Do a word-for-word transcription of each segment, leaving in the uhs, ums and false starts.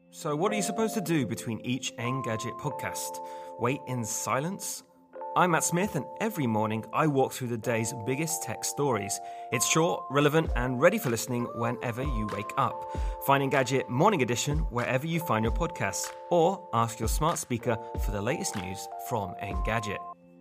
So what are you supposed to do between each Engadget podcast? Wait in silence? I'm Matt Smith, and every morning I walk through the day's biggest tech stories. It's short, relevant, and ready for listening whenever you wake up. Find Engadget Morning Edition wherever you find your podcasts, or ask your smart speaker for the latest news from Engadget.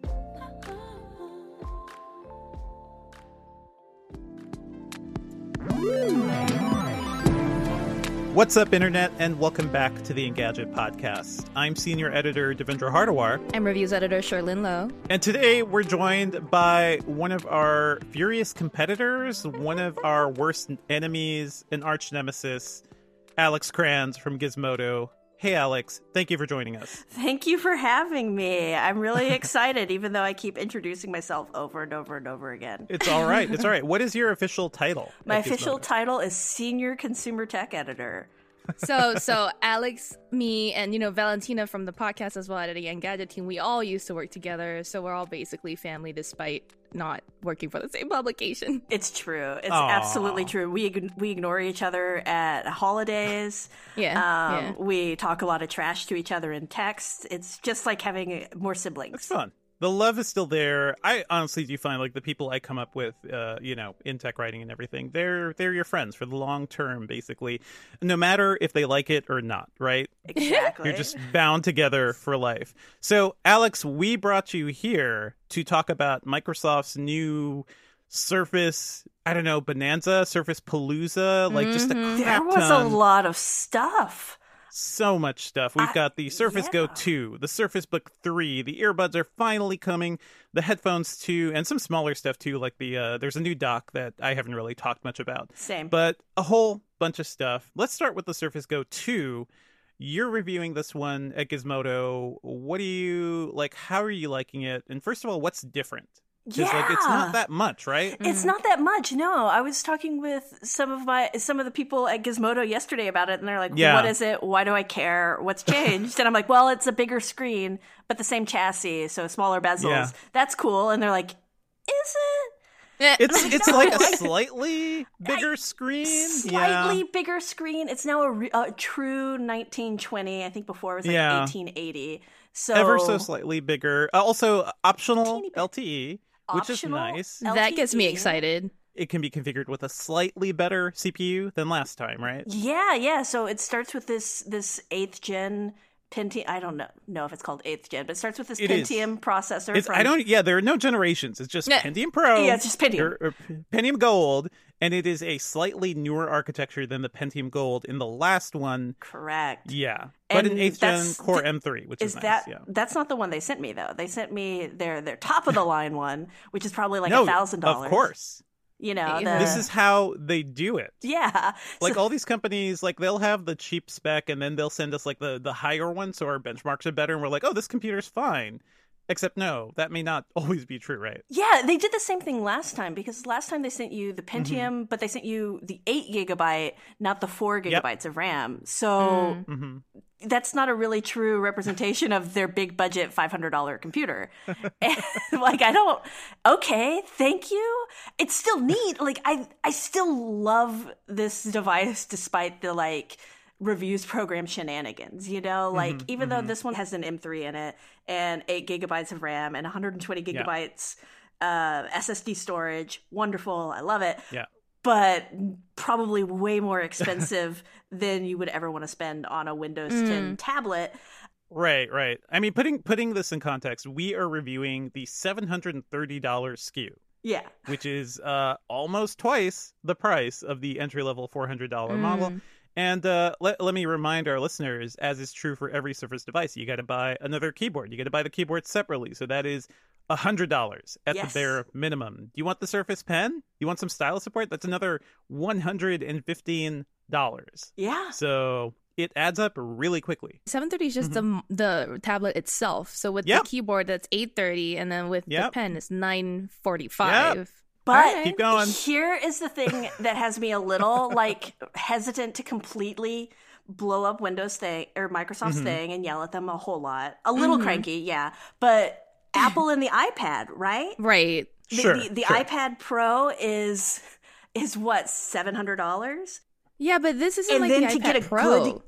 What's up, Internet, and welcome back to the Engadget podcast. I'm Senior Editor Devendra Hardawar. I'm Reviews Editor Sherlyn Lowe. And today we're joined by one of our furious competitors, one of our worst enemies and arch nemesis, Alex Cranz from Gizmodo. Hey, Alex, thank you for joining us. Thank you for having me. I'm really excited, even though I keep introducing myself over and over and over again. It's all right. It's all right. What is your official title? My official title is Senior Consumer Tech Editor. So, so Alex, me, and, you know, Valentina from the podcast as well at the Engadget team, we all used to work together. So we're all basically family despite not working for the same publication. It's true. It's Aww. absolutely true. We we ignore each other at holidays. Yeah, um, yeah. We talk a lot of trash to each other in text. It's just like having more siblings. It's fun. The love is still there. I honestly do find, like, the people I come up with, uh, you know, in tech writing and everything, they're they're your friends for the long term, basically, no matter if they like it or not, right? Exactly. You're just bound together for life. So, Alex, we brought you here to talk about Microsoft's new Surface, I don't know, Bonanza, Surface Palooza, like, mm-hmm. just a crap There was ton. a lot of stuff. So much stuff. We've I, got the Surface yeah. Go two, the Surface Book three, the earbuds are finally coming, the headphones too, and some smaller stuff too, like the uh, there's a new dock that I haven't really talked much about. Same. But a whole bunch of stuff. Let's start with the Surface Go two. You're reviewing this one at Gizmodo. What do you, like, how are you liking it? And first of all, what's different? Because, yeah. like, it's not that much, right? It's not that much, no. I was talking with some of my some of the people at Gizmodo yesterday about it, and they're like, yeah. what is it? Why do I care? What's changed? And I'm like, well, it's a bigger screen, but the same chassis, so smaller bezels. Yeah. That's cool. And they're like, is it? It's like, it's no. like a slightly bigger screen. Slightly yeah. bigger screen. It's now a, re- a true nineteen twenty. I think before it was like yeah. eighteen eighty. So Ever so slightly bigger. Uh, also, optional L T E. Which Optional is nice. L T E. That gets me excited. It can be configured with a slightly better C P U than last time, right? Yeah, yeah. So it starts with this this eighth gen Pentium. I don't know know if it's called eighth gen, but it starts with this it Pentium is. processor. It's, from... I don't. Yeah, there are no generations. It's just Yeah. Pentium Pro. Yeah, it's just Pentium. Or, or Pentium Gold, and it is a slightly newer architecture than the Pentium Gold in the last one. Correct. Yeah, but And an eighth gen that's- Core th- M three, which is, Is nice. that yeah. that's not the one they sent me though? They sent me their their top of the line one, which is probably like a no, thousand dollars. of course. You know, the... Yeah. This is how they do it. yeah. Like, So- all these companies, like, they'll have the cheap spec and then they'll send us, like, the, the higher one, so our benchmarks are better, and we're like, oh, this computer's fine. Except, no, that may not always be true, right? Yeah, they did the same thing last time, because last time they sent you the Pentium, Mm-hmm. but they sent you the eight gigabyte, not the four Yep. gigabytes of RAM. So Mm-hmm. that's not a really true representation of their big budget five hundred dollars computer. And, like, I don't, okay, thank you. It's still neat. Like, I, I still love this device despite the, like, reviews program shenanigans, you know? Like, Mm-hmm, even mm-hmm. though this one has an M three in it and eight gigabytes of RAM and one hundred twenty gigabytes uh, S S D storage, wonderful, I love it. Yeah. But probably way more expensive than you would ever want to spend on a Windows Mm. ten tablet. Right, right. I mean, putting putting this in context, we are reviewing the seven hundred thirty dollars S K U, Yeah. which is uh, almost twice the price of the entry-level four hundred dollars Mm. model. And uh, let, let me remind our listeners, as is true for every Surface device, you got to buy another keyboard. You got to buy the keyboard separately. So that is one hundred dollars at Yes. the bare minimum. Do you want the Surface Pen? You want some stylus support? That's another one hundred fifteen dollars. Yeah. So it adds up really quickly. seven thirty is just the the tablet itself. So with Yep. the keyboard, that's eight thirty, and then with the Yep. pen, it's nine forty-five. Yep. But Alright. Keep going. here is the thing that has me a little like hesitant to completely blow up Windows thing or Microsoft's Mhm. thing and yell at them a whole lot. A little Mhm. cranky, yeah. But Apple and the iPad, right? Right. The, Sure, the, the sure. iPad Pro is is what, seven hundred dollars? Yeah, but this isn't And like then the to iPad get a Pro. good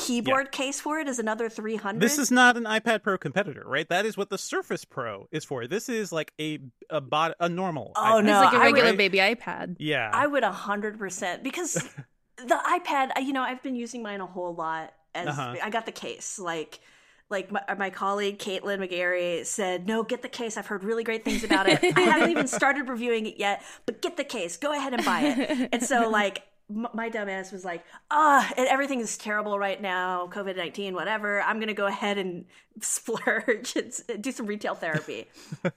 keyboard yeah. case for it is another three hundred dollars. This is not an iPad Pro competitor, right? That is what the Surface Pro is for. This is like a a, bot, a normal Oh, iPad. no. It's like a regular would, baby iPad. Yeah. I would one hundred percent because the iPad, you know, I've been using mine a whole lot. As uh-huh. I got the case. Like, like my, my colleague, Caitlin McGarry, said, no, get the case. I've heard really great things about it. I haven't even started reviewing it yet, but get the case. Go ahead and buy it. And so, like, my dumbass was like, ah, oh, everything is terrible right now, covid nineteen, whatever. I'm going to go ahead and splurge and do some retail therapy. and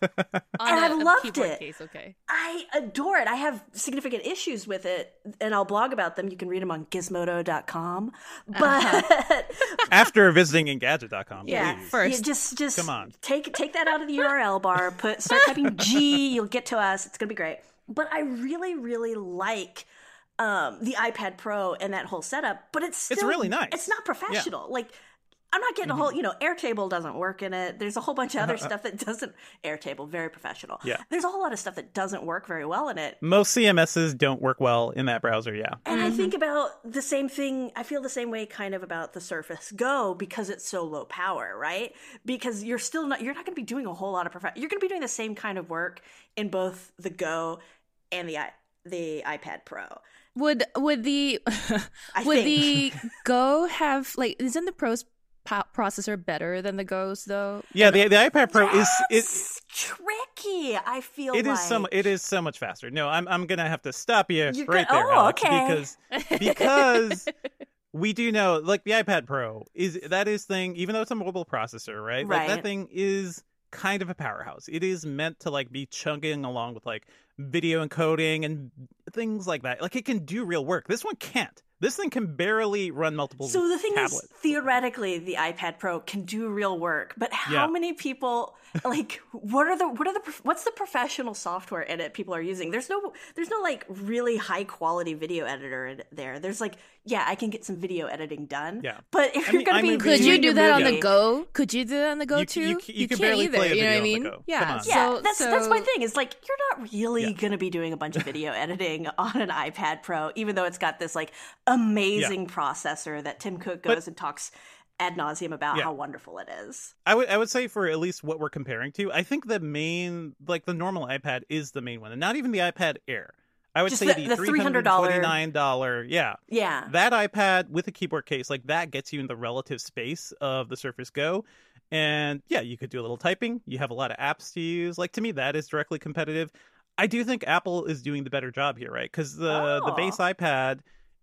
I loved it. Case, okay. I adore it. I have significant issues with it, and I'll blog about them. You can read them on gizmodo dot com. But uh-huh. After visiting Engadget dot com, yeah, please. first. Yeah, just, just Come on. Take, take that out of the U R L bar. Put Start typing G. You'll get to us. It's going to be great. But I really, really like um the iPad Pro and that whole setup, but it's still, it's really nice. It's not professional. Yeah. Like, I'm not getting mm-hmm. a whole, you know, Airtable doesn't work in it. There's a whole bunch of other stuff that doesn't. Airtable, very professional. Yeah. There's a whole lot of stuff that doesn't work very well in it. Most C M Ss don't work well in that browser, yeah. And mm-hmm. I think about the same thing. I feel the same way kind of about the Surface Go because it's so low power, right? Because you're still not, you're not going to be doing a whole lot of prof- You're going to be doing the same kind of work in both the Go and the the iPad Pro. Would would the would think. the Go have, like, isn't the Pro's po- processor better than the Go's though? Yeah, the the iPad Pro yes! is is tricky. I feel it like. is so it is so much faster. No, I'm I'm gonna have to stop you You're right gonna, there, oh, Alex, okay. because because we do know, like, the iPad Pro is that is thing, even though it's a mobile processor, right? Right. Like, that thing is kind of a powerhouse. It is meant to, like, be chugging along with, like, video encoding and things like that. Like, it can do real work. This one can't. This thing can barely run multiple So the thing tablets. is, theoretically, the iPad Pro can do real work, but how Yeah. many people, like, what are the, what are the, what's the professional software in it people are using? There's no, there's no, like, really high quality video editor in there. There's, like, yeah, I can get some video editing done. Yeah. But if I you're mean, going I to be mean, Could you doing do your that on movie- the Go? Could you do that on the Go You- too? you- you can can't barely either. play a You know what I video on mean? the Go. Come Yeah. on. Yeah, So, that's so, that's my thing. Is like, you're not really yeah. going to be doing a bunch of video editing on an iPad Pro, even though it's got this, like, amazing yeah. processor that Tim Cook goes but, and talks ad nauseum about yeah. how wonderful it is. I would I would say, for at least what we're comparing to, I think the main, like, the normal iPad is the main one, and not even the iPad Air. I would Just say the, the, the three hundred dollars three hundred twenty-nine dollars, yeah. Yeah. That iPad with a keyboard case, like, that gets you in the relative space of the Surface Go. And yeah, you could do a little typing. You have a lot of apps to use. Like, to me, that is directly competitive. I do think Apple is doing the better job here, right? Because the, oh. the base iPad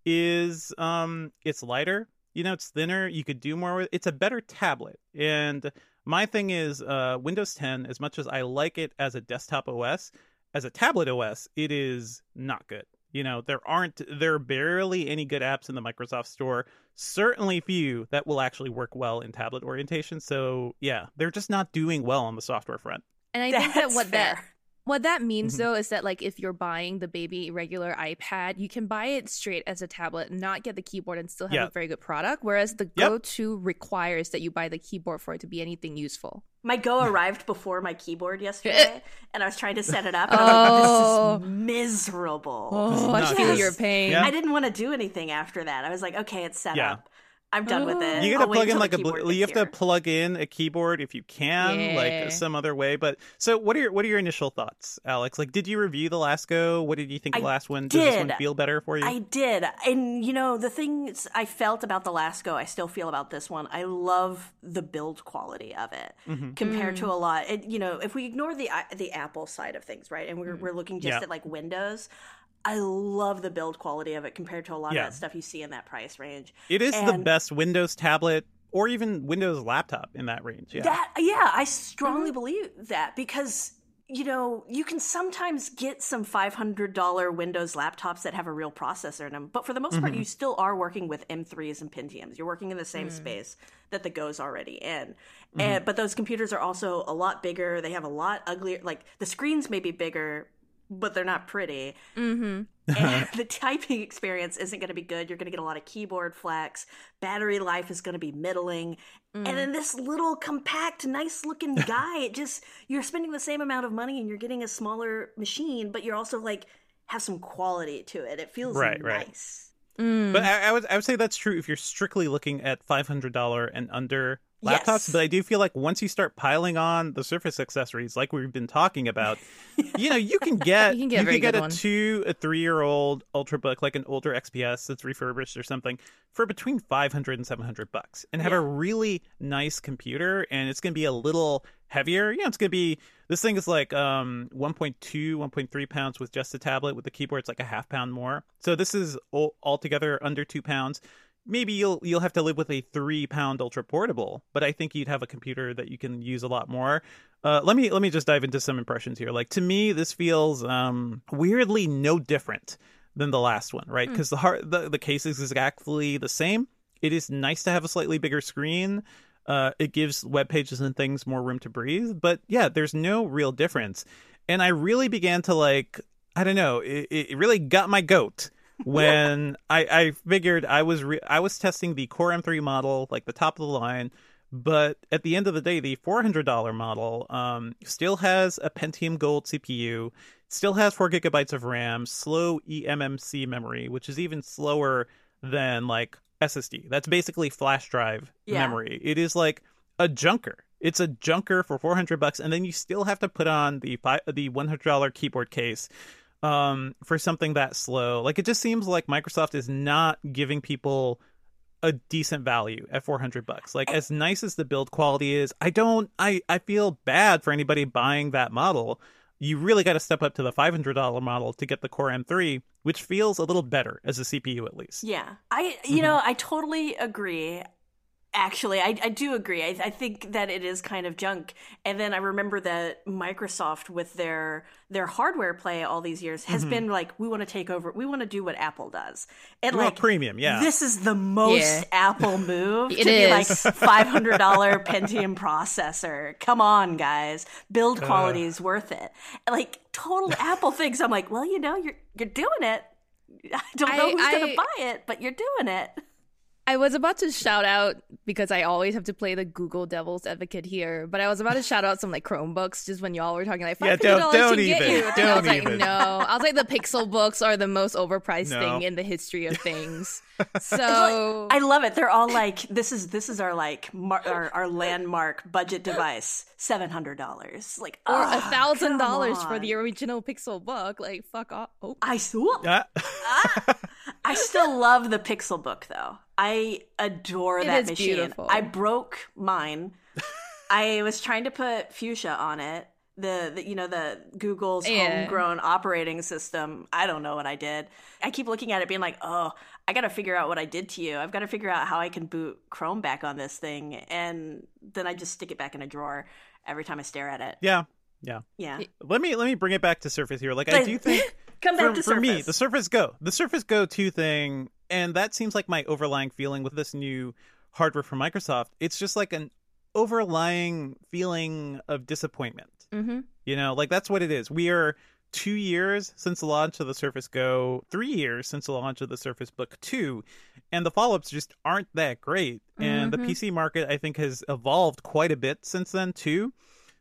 is, um, it's lighter. You know, it's thinner. You could do more with it. It's a better tablet. And my thing is, uh, Windows ten, as much as I like it as a desktop O S, as a tablet O S, it is not good. You know, there aren't, there are barely any good apps in the Microsoft Store. Certainly few that will actually work well in tablet orientation. So yeah, they're just not doing well on the software front. And I think that That's what fair. that what that means Mm-hmm. though is that, like, if you're buying the baby regular iPad, you can buy it straight as a tablet and not get the keyboard and still have Yeah. a very good product. Whereas the Yep. Go two requires that you buy the keyboard for it to be anything useful. My Go arrived before my keyboard yesterday, and I was trying to set it up, and Oh. I was like, this is miserable. Oh, I Nice. feel your pain. Yeah. I didn't want to do anything after that. I was like, okay, it's set Yeah. up. I'm done with it. You I'll gotta wait plug in until like the a keyboard bl- you have gets to here. plug in a keyboard if you can, Yeah. like some other way. But so what are your what are your initial thoughts, Alex? Like, did you review the last Go? What did you think of the I last one? Does this one did. feel better for you? I did. And, you know, the things I felt about the last Go, I still feel about this one. I love the build quality of it Mm-hmm. compared to a lot. It, you know, if we ignore the the Apple side of things, right, and we're, we're looking just Yeah. at, like, Windows, I love the build quality of it compared to a lot Yeah. of that stuff you see in that price range. It is the And best Windows tablet or even Windows laptop in that range. Yeah. That, yeah, I strongly believe that because, you know, you can sometimes get some five hundred dollars Windows laptops that have a real processor in them. But for the most part, you still are working with M threes and Pentiums. You're working in the same space that the Go's already in. And, but those computers are also a lot bigger. They have a lot uglier, like the screens may be bigger, but they're not pretty. Mm-hmm. And the typing experience isn't going to be good. You're going to get a lot of keyboard flex. Battery life is going to be middling. Mm. And then this little compact, nice looking guy, it just, you're spending the same amount of money and you're getting a smaller machine, but you're also like, have some quality to it. It feels Right, right. nice. Mm. But I, I would I would say that's true if you're strictly looking at five hundred dollars and under laptops. Yes. But I do feel like once you start piling on the Surface accessories, like we've been talking about, you know, you can get You can get a very get good a one. two, a three year old Ultrabook, like an older X P S that's refurbished or something, for between five hundred and seven hundred bucks, and have Yeah. a really nice computer. And it's going to be a little heavier. You know, it's going to be, this thing is like um one point two, one point three pounds with just a tablet. With the keyboard, it's like a half pound more. So this is all, altogether under two pounds. Maybe you'll you'll have to live with a three pound ultra portable, but I think you'd have a computer that you can use a lot more. Uh, let me let me just dive into some impressions here. Like, to me, this feels um, weirdly no different than the last one, right? Because the heart the, the case is exactly the same. It is nice to have a slightly bigger screen. Uh, it gives web pages and things more room to breathe. But yeah, there's no real difference. And I really began to like, I don't know, it, it really got my goat when I, I figured I was re- I was testing the Core M three model, like the top of the line. But at the end of the day, the four hundred dollars model um, still has a Pentium Gold C P U, still has four gigabytes of RAM, slow E M M C memory, which is even slower than like S S D. That's basically flash drive Yeah. memory. It is like a junker. It's a junker for four hundred bucks, and then you still have to put on the fi- the one hundred dollars keyboard case um, for something that slow. Like, it just seems like Microsoft is not giving people a decent value at four hundred bucks. Like, as nice as the build quality is, I don't, I, I feel bad for anybody buying that model. You really got to step up to the five hundred dollars model to get the Core M three, which feels a little better as a C P U at least. Yeah. I, you know, I totally agree. Actually, I, I do agree. I, I think that it is kind of junk. And then I remember that Microsoft, with their their hardware play all these years, has been like, we want to take over. We want to do what Apple does. And We want like premium, yeah. This is the most Yeah. Apple move It to be like is. five hundred dollars Pentium processor. Come on, guys. Build quality is worth it. Like, total Apple things. I'm like, well, you know, you're you're doing it. I don't know I- who's going I- to buy it, but you're doing it. I was about to shout out, because I always have to play the Google devil's advocate here, but I was about to shout out some like Chromebooks just when y'all were talking like Yeah, five hundred dollars don't- to don't get even. you. And I Don't was like, even. no. I was like, the Pixel books are the most overpriced No. thing in the history of things. So I love it. They're all like, this is this is our like mar- our, our landmark budget device, seven hundred dollars, like or oh, a thousand come dollars for on. the original Pixel book. Like, fuck off. Oh. I saw. Ah. I still love the Pixel book though. I adore It that is machine. beautiful. I broke mine. I was trying to put Fuchsia on it. The, the you know the Google's Yeah. homegrown operating system. I don't know what I did. I keep looking at it being like, "Oh, I got to figure out what I did to you. I've got to figure out how I can boot Chrome back on this thing." And then I just stick it back in a drawer every time I stare at it. Yeah, yeah. Yeah. Let me let me bring it back to Surface here. Like, I But- do think Come back for, to for me, Surface. the Surface Go, the Surface Go two thing, and that seems like my overlying feeling with this new hardware from Microsoft. It's just like an overlying feeling of disappointment. Mm-hmm. You know, like, that's what it is. We are two years since the launch of the Surface Go, three years since the launch of the Surface Book two, and the follow-ups just aren't that great. And the Mhm. P C market, I think, has evolved quite a bit since then too.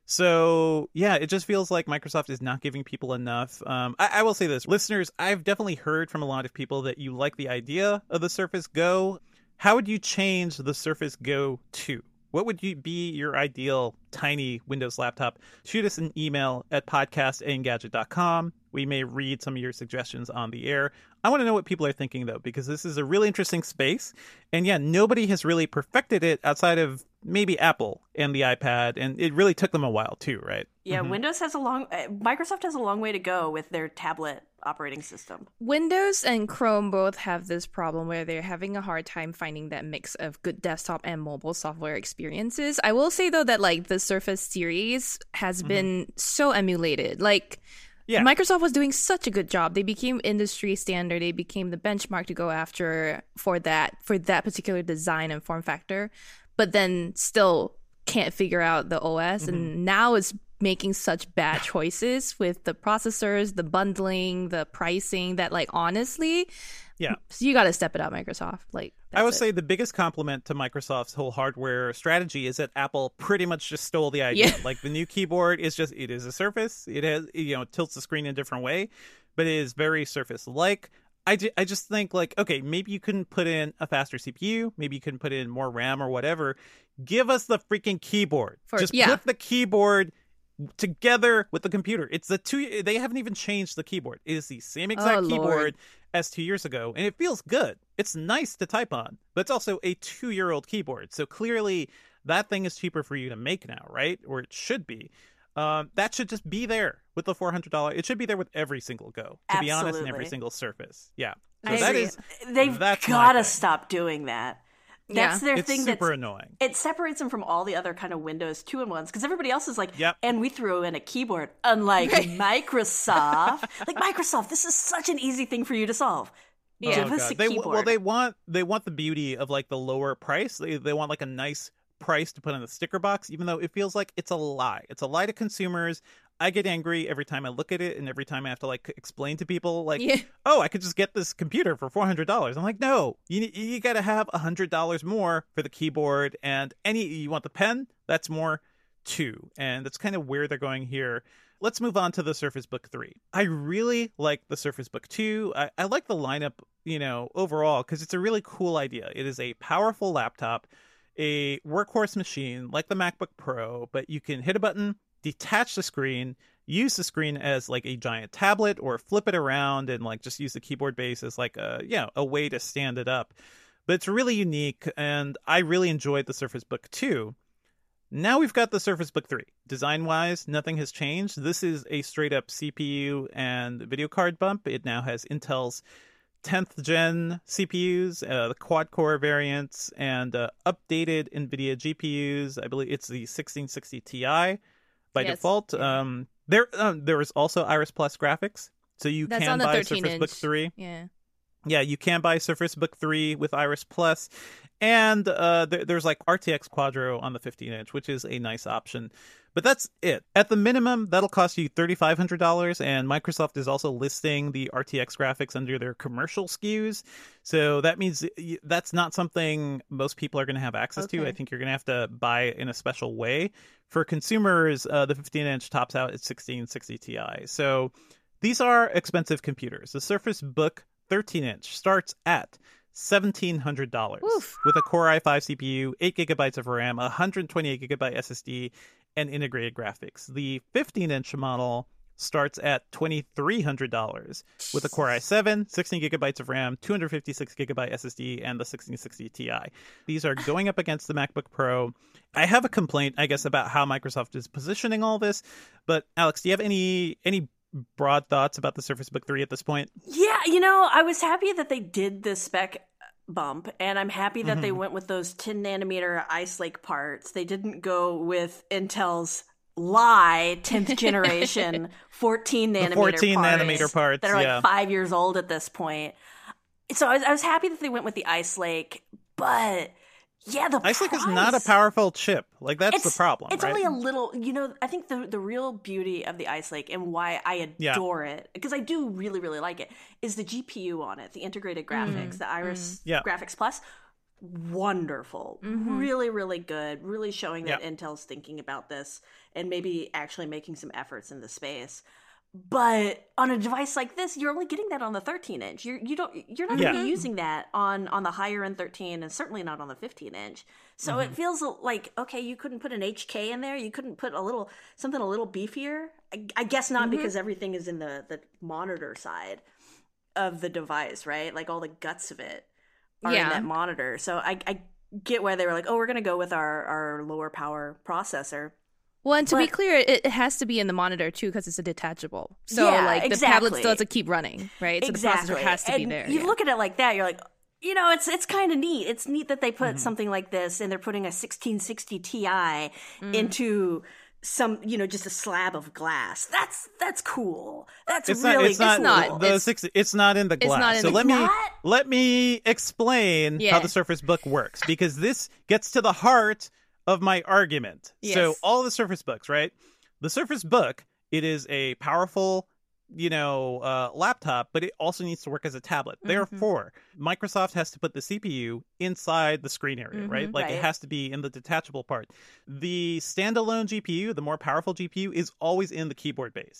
So yeah, it just feels like Microsoft is not giving people enough. Um, I, I will say this, listeners, I've definitely heard from a lot of people that you like the idea of the Surface Go. How would you change the Surface Go two? What would you be your ideal tiny Windows laptop? Shoot us an email at podcast at engadget dot com. We may read some of your suggestions on the air. I want to know what people are thinking, though, because this is a really interesting space. And yeah, nobody has really perfected it outside of maybe Apple and the iPad. And it really took them a while, too, right? Yeah, Windows has a long uh, Microsoft has a long way to go with their tablet operating system. Windows and Chrome both have this problem where they're having a hard time finding that mix of good desktop and mobile software experiences. I will say, though, that like the Surface series has been so emulated. Like, Yeah. Microsoft was doing such a good job. They became industry standard. They became the benchmark to go after for that for that particular design and form factor. But then still can't figure out the O S, and now it's making such bad choices with the processors, the bundling, the pricing that, like, honestly, Yeah. so you got to step it up, Microsoft. Like, I would that's it. say the biggest compliment to Microsoft's whole hardware strategy is that Apple pretty much just stole the idea. Yeah. Like, the new keyboard is just, it is a Surface. It has, you know, it tilts the screen in a different way, but it is very Surface-like. I, ju- I just think like, okay, maybe you couldn't put in a faster C P U, maybe you couldn't put in more RAM or whatever. Give us the freaking keyboard. For- just yeah. put the keyboard together with the computer. It's the two. They haven't even changed the keyboard. It is the same exact Oh, Lord. keyboard as two years ago, and it feels good. It's nice to type on, but it's also a two-year-old keyboard. So clearly, that thing is cheaper for you to make now, right? Or it should be. Um, that should just be there with the four hundred dollars. It should be there with every single Go, to be honest, and every Absolutely. single Surface. Yeah. So I that agree. is They've that's my got to thing. stop doing that. Yeah. That's their It's thing. super That's annoying. it separates them from all the other kind of Windows two in ones because everybody else is like, Yep. and we threw in a keyboard, unlike Microsoft. Like Microsoft, this is such an easy thing for you to solve. Yeah. Give Oh, us God. a They, keyboard. well, they want they want the beauty of like the lower price. They they want like a nice price to put on the sticker box, even though it feels like it's a lie. It's a lie to consumers. I get angry every time I look at it, and every time I have to like explain to people, like, Yeah. oh, I could just get this computer for four hundred dollars. I'm like, no, you you got to have a hundred dollars more for the keyboard, and any you want the pen, that's more too, and that's kind of where they're going here. Let's move on to the Surface Book three. I really like the Surface Book two. I, I like the lineup, you know, overall, because it's a really cool idea. It is a powerful laptop, a workhorse machine like the MacBook Pro, but you can hit a button, detach the screen, use the screen as like a giant tablet, or flip it around and like just use the keyboard base as like a, you know, a way to stand it up. But it's really unique, and I really enjoyed the Surface Book two. Now we've got the Surface Book three. Design-wise, nothing has changed. This is a straight-up C P U and video card bump. It now has Intel's tenth gen C P Us, uh, the quad-core variants, and uh, updated NVIDIA G P Us. I believe it's the sixteen sixty Ti by Yes. default. Um, there, um, there is also Iris Plus graphics, so you That's can on the buy thirteen Surface inch. Book three. Yeah. Yeah, you can buy Surface Book three with Iris Plus, and uh, there, there's like R T X Quadro on the fifteen inch, which is a nice option. But that's it. At the minimum, that'll cost you three thousand five hundred dollars, and Microsoft is also listing the R T X graphics under their commercial S K Us. So that means that's not something most people are going to have access to. Okay. I think you're going to have to buy it in a special way. For consumers, uh, the fifteen inch tops out at sixteen sixty Ti. So these are expensive computers. The Surface Book thirteen inch starts at seventeen hundred dollars Oof. with a Core i five C P U, eight gigabytes of RAM, one hundred twenty-eight gigabyte S S D, and integrated graphics. The fifteen inch model starts at twenty-three hundred dollars with a Core i seven, sixteen gigabytes of RAM, two hundred fifty-six gigabyte S S D, and the sixteen sixty Ti. These are going up against the MacBook Pro. I have a complaint, I guess, about how Microsoft is positioning all this, but Alex, do you have any any broad thoughts about the Surface Book three at this point? Yeah, you know, I was happy that they did the spec bump, and I'm happy that Mm-hmm. they went with those ten nanometer Ice Lake parts. They didn't go with Intel's lie tenth generation fourteen nanometer fourteen parts nanometer parts, that are yeah. like five years old at this point. So I was, I was happy that they went with the Ice Lake, but yeah, the Ice Lake price, is not a powerful chip. Like, that's the problem, It's right? only a little, you know, I think the the real beauty of the Ice Lake and why I Yeah. adore it, because I do really, really like it, is the G P U on it, the integrated graphics, the Iris Yeah. Graphics Plus. Wonderful. Really, really good. Really showing that Yeah. Intel's thinking about this and maybe actually making some efforts in the space. But on a device like this, you're only getting that on the thirteen inch. You're you don't you're not going to Yeah. be using that on on the higher end thirteen, and certainly not on the fifteen inch. So Mm-hmm. it feels like, okay, you couldn't put an H K in there. You couldn't put a little something a little beefier. I, I guess not, because everything is in the the monitor side of the device, right? Like all the guts of it are in Yeah. that monitor. So I I get why they were like, oh, we're going to go with our our lower power processor. Well, and to be But- clear, it, it has to be in the monitor too because it's a detachable. So Yeah, like the exactly. tablet still has to keep running, right? So the processor has to be And there. You yeah. look at it like that, you're like, you know, it's it's kind of neat. It's neat that they put Mm-hmm. something like this, and they're putting a sixteen sixty Ti Mm. into some, you know, just a slab of glass. That's that's cool. That's It's really not. It's not. cool. not. The It's- six. It's not in the it's glass. not in so the- let me Not? let me explain how Yeah. the Surface Book works, because this gets to the heart of my argument. So Yes. all the Surface Books, right? The Surface Book, it is a powerful, you know, uh, laptop, but it also needs to work as a tablet. Mm-hmm. Therefore, Microsoft has to put the C P U inside the screen area, right? Mhm. Like, Right. it has to be in the detachable part. The standalone G P U, the more powerful G P U, is always in the keyboard base.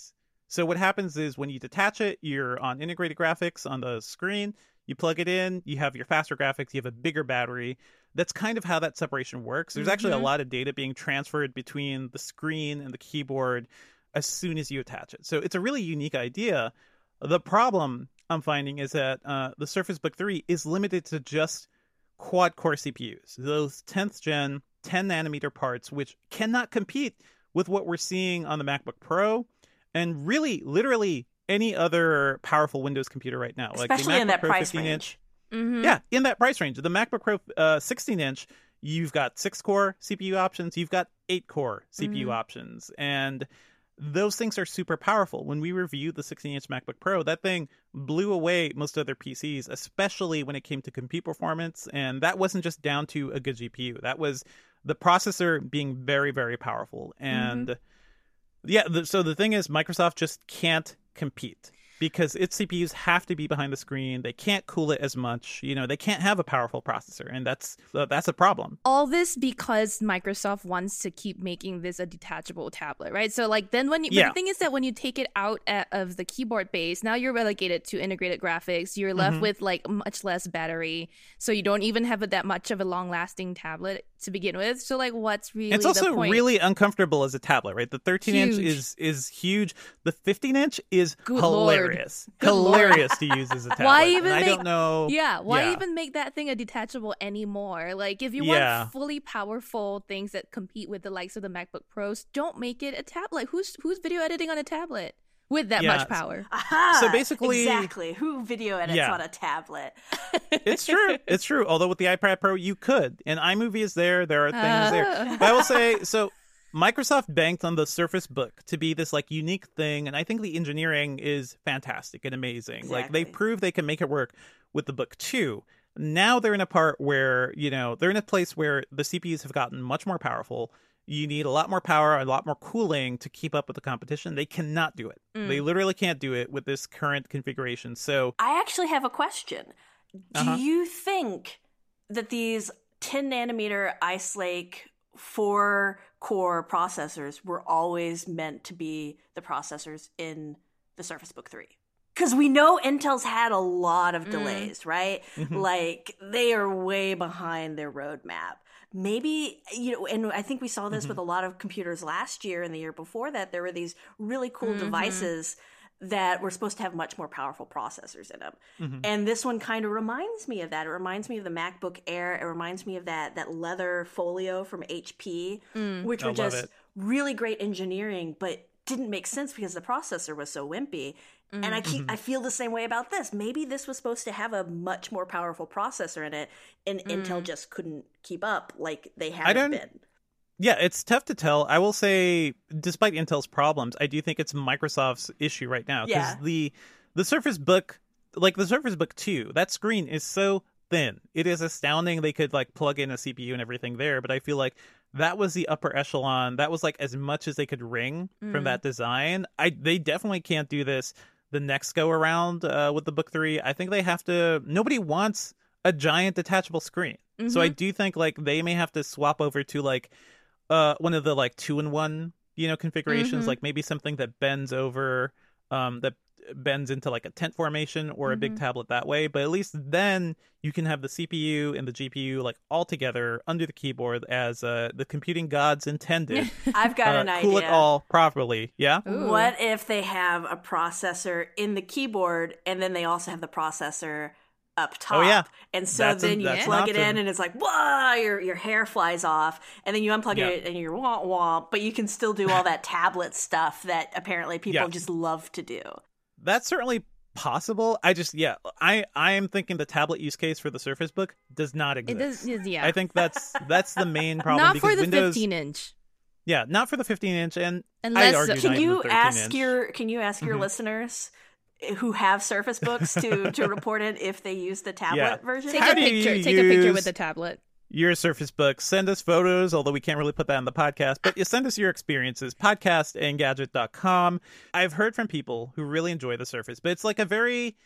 So what happens is when you detach it, you're on integrated graphics on the screen. You plug it in, you have your faster graphics, you have a bigger battery. That's kind of how that separation works. There's mm-hmm. actually a lot of data being transferred between the screen and the keyboard as soon as you attach it. So it's a really unique idea. The problem I'm finding is that uh, the Surface Book three is limited to just quad-core C P Us. Those tenth gen, ten nanometer parts, which cannot compete with what we're seeing on the MacBook Pro and really, literally any other powerful Windows computer right now. Especially like the MacBook in that Pro price fifteen range. inch. Mm-hmm. Yeah, in that price range. The MacBook Pro uh, sixteen inch, you've got six-core C P U options, you've got eight-core C P U Mm-hmm. options, and those things are super powerful. When we reviewed the sixteen inch MacBook Pro, that thing blew away most other P Cs, especially when it came to compute performance, and that wasn't just down to a good G P U. That was the processor being very, very powerful. And mm-hmm. yeah, the, so the thing is, Microsoft just can't compete because its C P Us have to be behind the screen. They can't cool it as much. You know, they can't have a powerful processor, and that's uh, that's a problem. All this because Microsoft wants to keep making this a detachable tablet, right? So like then when you, Yeah. but the thing is that when you take it out at, of the keyboard base, now you're relegated to integrated graphics. You're left Mhm. with like much less battery, so you don't even have a, that much of a long-lasting tablet to begin with. So like, what's really It's the also point? really uncomfortable as a tablet, right? The thirteen inch Huge. is is huge. The fifteen inch is Good Lord. hilarious, Good Lord. hilarious to use as a tablet. Why even And I make- don't know. Yeah, why Yeah. even make that thing a detachable anymore? Like, if you Yeah. want fully powerful things that compete with the likes of the MacBook Pros, don't make it a tablet. Like, who's who's video editing on a tablet with that Yeah, much power? Aha! So basically- exactly. Who video edits Yeah. on a tablet? It's true. It's true. Although with the iPad Pro, you could. And iMovie is there. There are things there. Oh. But I will say, so Microsoft banked on the Surface Book to be this like unique thing. And I think the engineering is fantastic and amazing. Like they Exactly. proved they can make it work with the Book two. Now they're in a part where, you know, they're in a place where the C P Us have gotten much more powerful. You need a lot more power, a lot more cooling to keep up with the competition. They cannot do it. Mm. They literally can't do it with this current configuration. So I actually have a question. Do Uh-huh. you think that these ten nanometer Ice Lake four core processors were always meant to be the processors in the Surface Book three? Because we know Intel's had a lot of delays, right? Mhm. Like they are way behind their roadmap. Maybe, you know, and I think we saw this Mhm. with a lot of computers last year and the year before that. There were these really cool Mhm. devices that were supposed to have much more powerful processors in them. Mhm. And this one kind of reminds me of that. It reminds me of the MacBook Air. It reminds me of that that leather folio from H P, Mm. which I were love just it. really great engineering, but didn't make sense because the processor was so wimpy. And I keep Mhm. I feel the same way about this. Maybe this was supposed to have a much more powerful processor in it, and Intel just couldn't keep up like they haven't don't- been. Yeah, it's tough to tell. I will say, despite Intel's problems, I do think it's Microsoft's issue right now. Because Yeah. the the Surface Book, like the Surface Book two, that screen is so thin. It is astounding they could like plug in a C P U and everything there, but I feel like that was the upper echelon. That was like as much as they could wring from Mm. that design. I they definitely can't do this the next go around uh, with the Book three. I think they have to. Nobody wants a giant detachable screen, so I Mhm. do think like they may have to swap over to like uh one of the like two in one you know configurations, Mhm. like maybe something that bends over, um that bends into like a tent formation or a big Mhm. tablet that way. But at least then you can have the C P U and the G P U like all together under the keyboard as uh the computing gods intended. I've got uh, an idea. cool it all properly. Yeah. Ooh. What if they have a processor in the keyboard and then they also have the processor up top? Oh, yeah. And so That's a- then you that's an plug it in option. and it's like, whoa, your, your hair flies off. And then you unplug Yeah. it and you're womp womp, but you can still do all that tablet stuff that apparently people Yeah. just love to do. That's certainly possible. I just yeah, I I am thinking the tablet use case for the Surface Book does not It exist. does, yeah. I think that's that's the main problem. Not because for the Windows, fifteen inch. Yeah, not for the fifteen inch, and Unless- I'd argue Can Can not even you the thirteen ask inch. your Can you ask your Mhm. listeners who have Surface Books to to report it if they use the tablet Yeah. version? Take How a do you picture. Take a picture use- with the tablet. your Surface Book? Send us photos, although we can't really put that on the podcast, but you send us your experiences. podcast and gadget dot com. I've heard from people who really enjoy the Surface, but it's like a very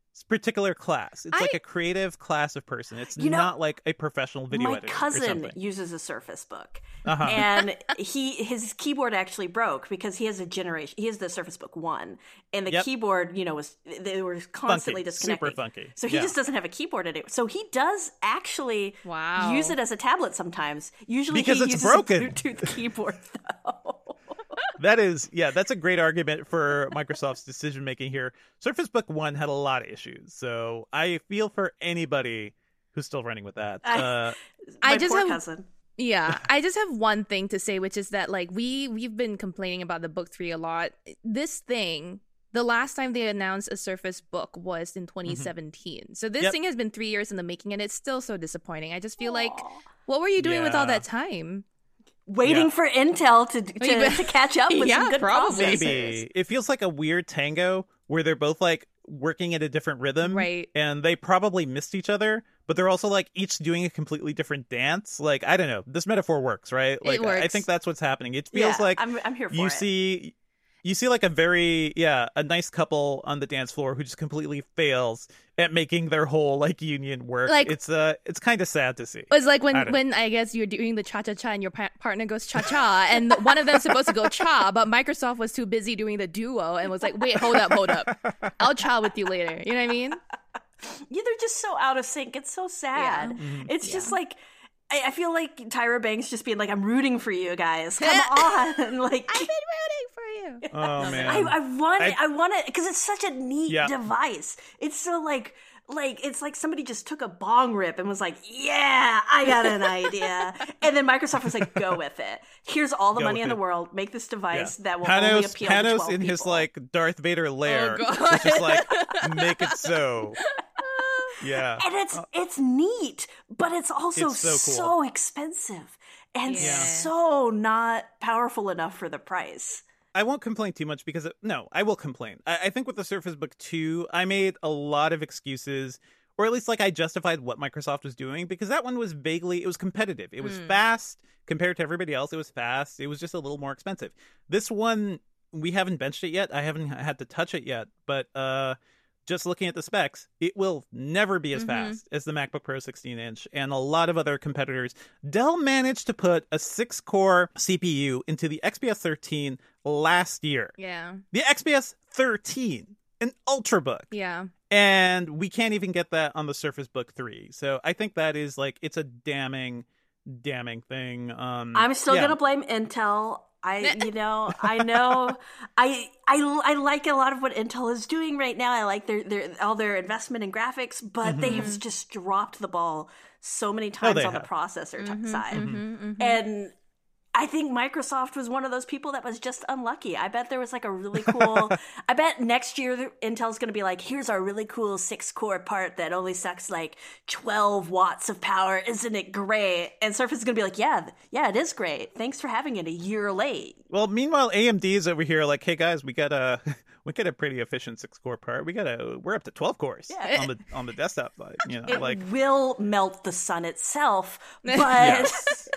particular class. It's I- like a creative class of person. It's You know, not like a professional video My editor or cousin something. uses a Surface Book, Uh-huh. and he his keyboard actually broke because he has a generation. He has the Surface Book One, and the Yep. keyboard, you know, was they were constantly Funky. disconnecting. Super funky. So he Yeah. just doesn't have a keyboard anymore. So he does actually Wow. use it as a tablet sometimes. Usually Because he it's uses broken. a Bluetooth keyboard though. That is, yeah, that's a great argument for Microsoft's decision making here. Surface Book one had a lot of issues, so I feel for anybody who's still running with that. I- Uh, I My just poor have- cousin. Yeah, I just have one thing to say, which is that like we we've been complaining about the Book three a lot. This thing, the last time they announced a Surface Book was in twenty seventeen. So this Yep. thing has been three years in the making, and it's still so disappointing. I just feel like, Aw. what were you doing with all Yeah. that time? Waiting Yeah. for Intel to to, Maybe- to catch up with Yeah, some good probably. processors. maybe it feels like a weird tango where they're both like working at a different rhythm, Right. And they probably missed each other, but they're also like each doing a completely different dance. Like I don't know, this metaphor works, right? Like I- I works. think that's what's happening. It feels Yeah, like I'm I'm here for you it. see you see like a very yeah a nice couple on the dance floor who just completely fails at making their whole like union work. Like- it's uh it's kind of sad to see. It was like when I don't- when I guess you're doing the cha cha cha and your pa- partner goes cha cha, and one of them's supposed to go cha, but Microsoft was too busy doing the duo and was like, wait, hold up, hold up, I'll cha with you later. You know what I mean? Yeah, they're just so out of sync. It's so sad. Mm-hmm. It's just like I, I feel like Tyra Banks just being like, "I'm rooting for you guys. Come on!" Like I've been rooting for you. Oh man. I, I want it. I- I, want it because it's such a neat Yeah. device. It's so like. Like it's like somebody just took a bong rip and was like, "Yeah, I got an idea," and then Microsoft was like, "Go with it. Here's all the Go money with in the it." world. Make this device Yeah. that will only Panos, appeal to Panos twelve in his people." like Darth Vader lair God. was just like make it so. Yeah. And it's it's neat, but it's also It's so so, cool. expensive and Yeah. so not powerful enough for the price. I won't complain too much because it, no, I will complain. I, I think with the Surface Book two, I made a lot of excuses, or at least like I justified what Microsoft was doing because that one was vaguely it was competitive. It was fast compared to everybody else. It was fast. It was just a little more expensive. This one we haven't benched it yet. I haven't had to touch it yet, but uh just looking at the specs, it will never be as fast as the MacBook Pro sixteen inch and a lot of other competitors. Dell managed to put a six-core C P U into the X P S thirteen last year. Yeah, The X P S thirteen, an Ultrabook. yeah. And we can't even get that on the Surface Book three. So I think that is like, it's a damning, damning thing. Um, I'm still yeah. gonna blame Intel. I, you know, I know, I, I, I like a lot of what Intel is doing right now. I like their, their all their investment in graphics, but they have just dropped the ball so many times they on the have. processor t- Mm-hmm, side, and I think Microsoft was one of those people that was just unlucky. I bet there was like a really cool. I bet next year Intel's going to be like, "Here's our really cool six-core part that only sucks like twelve watts of power. Isn't it great?" And Surface is going to be like, "Yeah, th- yeah, it is great. Thanks for having it a year late." Well, meanwhile, A M D is over here like, hey guys, we got a we got a pretty efficient six core part. We got a we're up to twelve cores Yeah. on the on the desktop side. You know, It like will melt the sun itself, but Yes.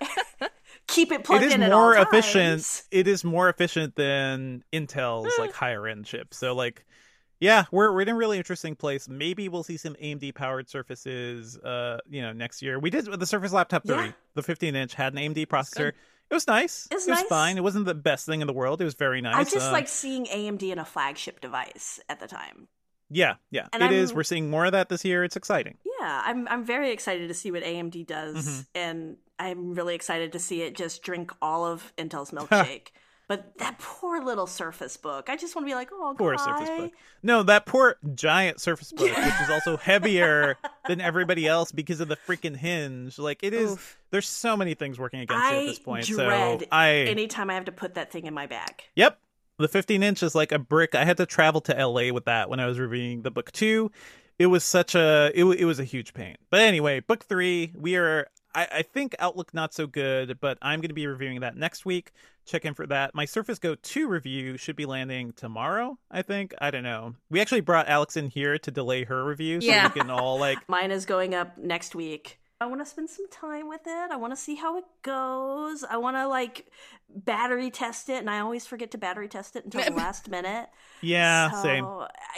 keep it plugged it is in at more all efficient. times. It is more efficient than Intel's like higher end chip. So like, yeah, we're we're in a really interesting place. Maybe we'll see some A M D powered Surfaces. Uh, you know, next year we did the Surface Laptop three, Yeah. the fifteen inch had an A M D processor. It was nice. It's it was nice. fine. It wasn't the best thing in the world. It was very nice. I just Uh, like seeing A M D in a flagship device at the time. Yeah, yeah, And it I'm- is. We're seeing more of that this year. It's exciting. Yeah, I'm I'm very excited to see what A M D does, Mm-hmm. and I'm really excited to see it just drink all of Intel's milkshake. But that poor little Surface Book, I just want to be like, oh, Poor cry. Surface Book. No, that poor giant Surface Book, which is also heavier than everybody else because of the freaking hinge. Like it is. Oof. There's so many things working against I it at this point. dread so I. anytime I have to put that thing in my bag. Yep. The fifteen inch is like a brick. I had to travel to L A with that when I was reviewing the book two. It was such a it, wa- it was a huge pain. But anyway, book three, we are I, I think Outlook not so good, but I'm going to be reviewing that next week. Check in for that. My Surface Go two review should be landing tomorrow, I think. I don't know. We actually brought Alex in here to delay her review so Yeah. we can all like Mine is going up next week. I want to spend some time with it. I want to see how it goes. I want to like battery test it, and I always forget to battery test it until the last minute. yeah, So, same. I,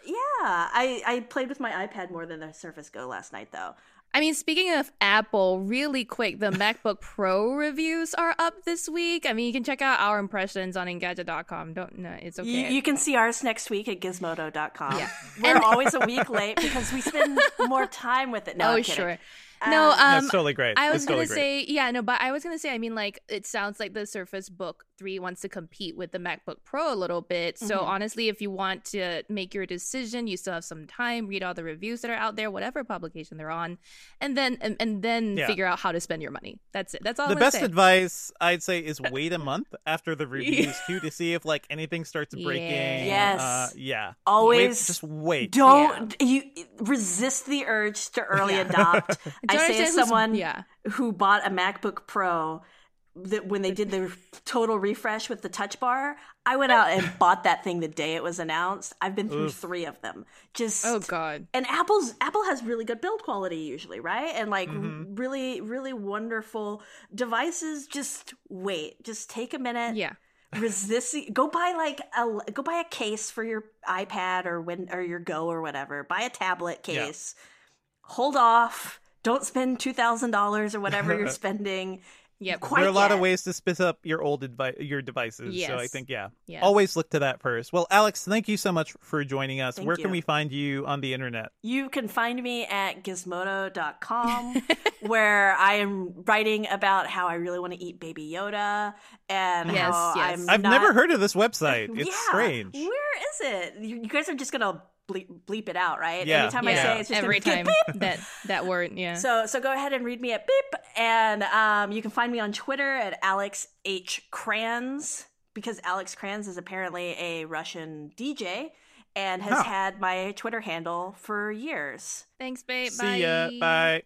Yeah, I, I played with my iPad more than the Surface Go last night, though. I mean, speaking of Apple, really quick, the MacBook Pro reviews are up this week. I mean, you can check out our impressions on Engadget dot com. Don't no, it's okay. You, you can see ours next week at Gizmodo dot com. Yeah. We're always a week late because we spend more time with it. No, oh, I'm kidding. sure. No, um, That's totally great. I was That's gonna totally say, yeah, no, but I was gonna say, I mean, like, it sounds like the Surface Book three wants to compete with the MacBook Pro a little bit. So Mm-hmm. honestly, if you want to make your decision, you still have some time. Read all the reviews that are out there, whatever publication they're on, and then and, and then Yeah. figure out how to spend your money. That's it. That's all. The I'm gonna best say. advice I'd say is wait a month after the reviews too to see if like anything starts breaking. Yeah. Yes. Uh, yeah. Always Wait, just wait. Don't you resist the urge to early adopt. I Don't say understand as who's- someone yeah. who bought a MacBook Pro that when they did the total refresh with the touch bar, I went out and bought that thing the day it was announced. I've been through Oof. three of them. Just Oh God. and Apple's Apple has really good build quality usually, right? And like Mhm. really, really wonderful devices. Just wait. Just take a minute. Yeah. Resist. the- Go buy like a go buy a case for your iPad or when or your Go or whatever. Buy a tablet case. Hold off. Don't spend two thousand dollars or whatever you're spending. Yep. Quite There are a lot yet. of ways to spit up your old advi- your devices. So I Yes. think, yeah, Yes. always look to that first. Well, Alex, thank you so much for joining us. Thank Where can you. we find you on the internet? You can find me at gizmodo dot com where I am writing about how I really want to eat Baby Yoda and Yes, how yes. I'm I've not- never heard of this website. It's yeah, strange. Where is it? You, you guys are just gonna bleep, bleep it out, right? Yeah, Anytime I yeah. say it, it's just Every gonna time get beep. that that word, yeah. So so go ahead and read me at beep, and um, you can find me on Twitter at Alex H Kranz because Alex Kranz is apparently a Russian D J and has Huh. had my Twitter handle for years. Thanks, babe. See Bye. ya. Bye.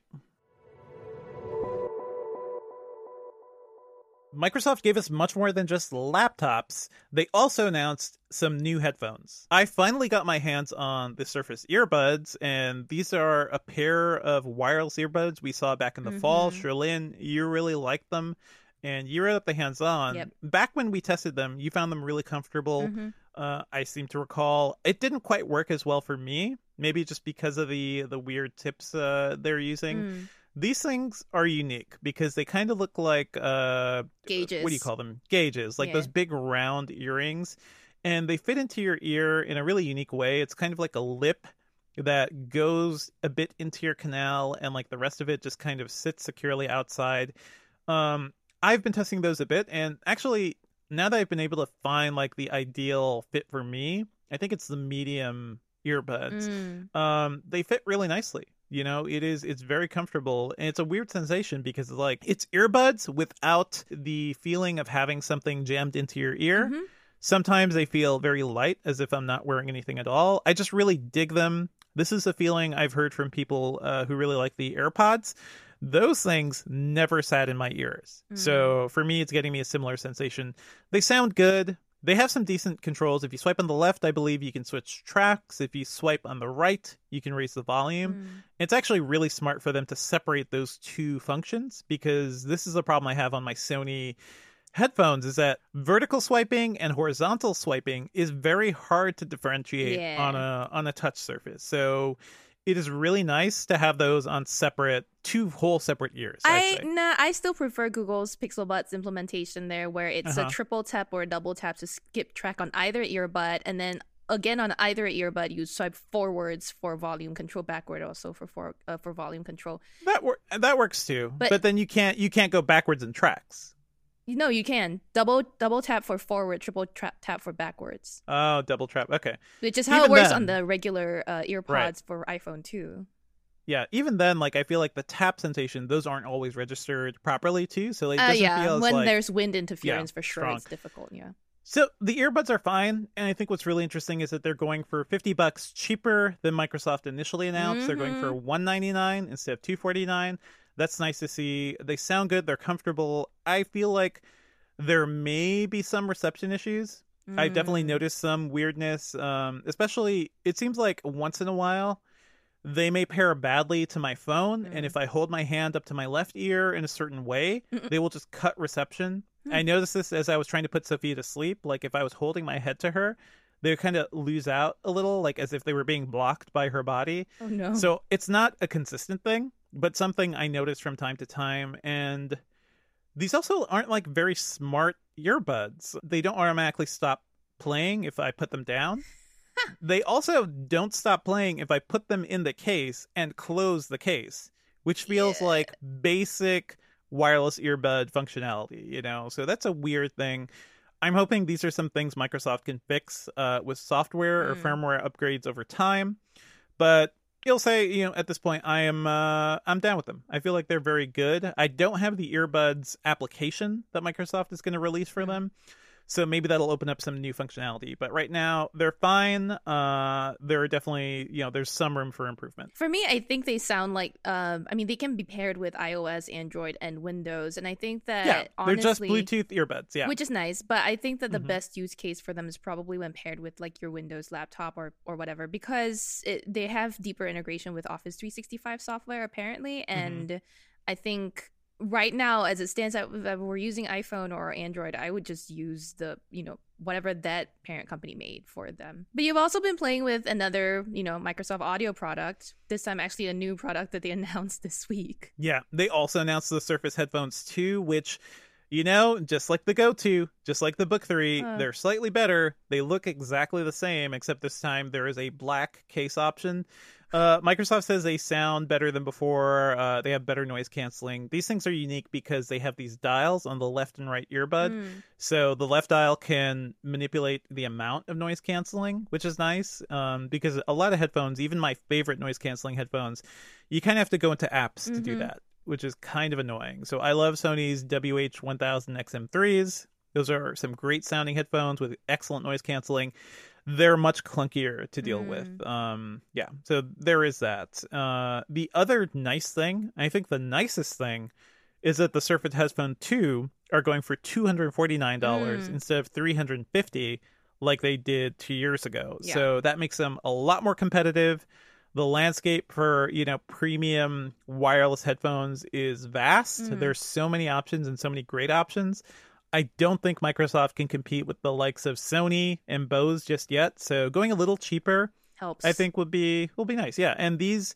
Microsoft gave us much more than just laptops. They also announced some new headphones. I finally got my hands on the Surface earbuds, and these are a pair of wireless earbuds we saw back in the fall. Mhm. Sherlyn, you really liked them, and you were up the hands-on. Yep. Back when we tested them, you found them really comfortable. Mhm. Uh, I seem to recall it didn't quite work as well for me, maybe just because of the the weird tips uh, they're using. Mm. These things are unique because they kind of look like uh Gauges. what do you call them? Gauges, like Yeah. those big round earrings, and they fit into your ear in a really unique way. It's kind of like a lip that goes a bit into your canal, and like the rest of it just kind of sits securely outside. Um, I've been testing those a bit, and actually, now that I've been able to find like the ideal fit for me, I think it's the medium earbuds. Mm. Um, they fit really nicely. You know, it is, it's very comfortable, and it's a weird sensation because like it's earbuds without the feeling of having something jammed into your ear. Mhm. Sometimes they feel very light, as if I'm not wearing anything at all. I just really dig them. This is a feeling I've heard from people uh, who really like the AirPods. Those things never sat in my ears. Mm. So for me, it's getting me a similar sensation. They sound good. They have some decent controls. If you swipe on the left, I believe you can switch tracks. If you swipe on the right, you can raise the volume. Mm. It's actually really smart for them to separate those two functions, because this is a problem I have on my Sony headphones, is that vertical swiping and horizontal swiping is very hard to differentiate Yeah. on a on a touch surface. So it is really nice to have those on separate, two whole separate ears. I'd I say. nah, I still prefer Google's Pixel Buds implementation there, where it's Uh-huh. a triple tap or a double tap to skip track on either earbud, and then again on either earbud you swipe forwards for volume control, backward also for for, uh, for volume control. That wor- that works too. But- But, then you can't you can't go backwards in tracks. You know, you can double double tap for forward, triple tra- tap for backwards, Oh, double trap. Okay. which is how Even it works then- on the regular uh, earpods Right. for iPhone too. Yeah, even then, like I feel like the tap sensation, those aren't always registered properly too. So it Uh, doesn't yeah, feel as when like... there's wind interference, Yeah, for sure, strong. it's difficult. Yeah. So the earbuds are fine, and I think what's really interesting is that they're going for fifty bucks cheaper than Microsoft initially announced. They're going for one ninety-nine instead of two forty-nine. That's nice to see. They sound good. They're comfortable. I feel like there may be some reception issues. I've definitely Mm. noticed some weirdness, um, especially it seems like once in a while they may pair badly to my phone, and Mm. if I hold my hand up to my left ear in a certain way, Mm-mm. they will just cut reception. Hmm. I noticed this as I was trying to put Sophia to sleep. Like if I was holding my head to her, they kind of lose out a little, like as if they were being blocked by her body. Oh no. So it's not a consistent thing, but something I notice from time to time. And these also aren't like very smart earbuds. They don't automatically stop playing if I put them down. They also don't stop playing if I put them in the case and close the case, which feels Yeah. like basic wireless earbud functionality, you know? So that's a weird thing. I'm hoping these are some things Microsoft can fix uh, with software or Mm. firmware upgrades over time. But you'll say, you know, at this point, I am uh, I'm down with them. I feel like they're very good. I don't have the earbuds application that Microsoft is going to release for them. So maybe that'll open up some new functionality. But right now, they're fine. Uh, there are definitely, you know, there's some room for improvement. For me, I think they sound like, um, I mean, they can be paired with iOS, Android, and Windows. And I think that, yeah, they're just honestly, Bluetooth earbuds. Yeah. which is nice. But I think that the Mhm. best use case for them is probably when paired with like your Windows laptop or, or whatever, because it, they have deeper integration with Office three sixty-five software, apparently. And I think right now, as it stands out, if we're using iPhone or Android, I would just use the, you know, whatever that parent company made for them. But you've also been playing with another, you know, Microsoft Audio product, this time actually a new product that they announced this week. Yeah, they also announced the Surface Headphones two, which, you know, just like the Go two, just like the Book three, Uh. they're slightly better. They look exactly the same, except this time there is a black case option. Uh, Microsoft says they sound better than before. Uh, they have better noise canceling. These things are unique because they have these dials on the left and right earbud. Mm. So the left dial can manipulate the amount of noise canceling, which is nice. Um, because a lot of headphones, even my favorite noise canceling headphones, you kind of have to go into apps to do Mhm. that, which is kind of annoying. So I love Sony's W H one thousand X M threes. Those are some great sounding headphones with excellent noise canceling. They're much clunkier to deal Mm. with. Um, yeah, so there is that. Uh, the other nice thing, I think the nicest thing, is that the Surface Headphone two are going for two hundred forty-nine dollars Mm. instead of three hundred fifty dollars like they did two years ago. Yeah. So that makes them a lot more competitive. The landscape for, you know, premium wireless headphones is vast. Mm. There's so many options and so many great options. I don't think Microsoft can compete with the likes of Sony and Bose just yet. So going a little cheaper, Helps. I think would be will be nice. Yeah, and these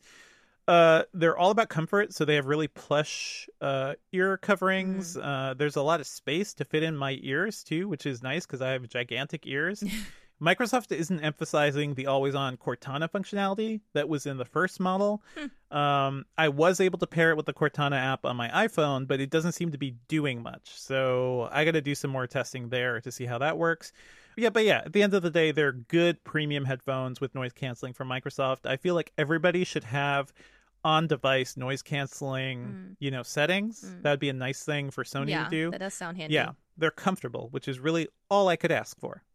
uh they're all about comfort, so they have really plush uh ear coverings. Uh there's a lot of space to fit in my ears too, which is nice because I have gigantic ears. Microsoft isn't emphasizing the always-on Cortana functionality that was in the first model. Um, I was able to pair it with the Cortana app on my iPhone, but it doesn't seem to be doing much. So I got to do some more testing there to see how that works. Yeah, but yeah, at the end of the day, they're good premium headphones with noise canceling from Microsoft. I feel like everybody should have on-device noise canceling, Mm. you know, settings. Mm. That'd be a nice thing for Sony yeah, to do. that does sound handy. Yeah, they're comfortable, which is really all I could ask for.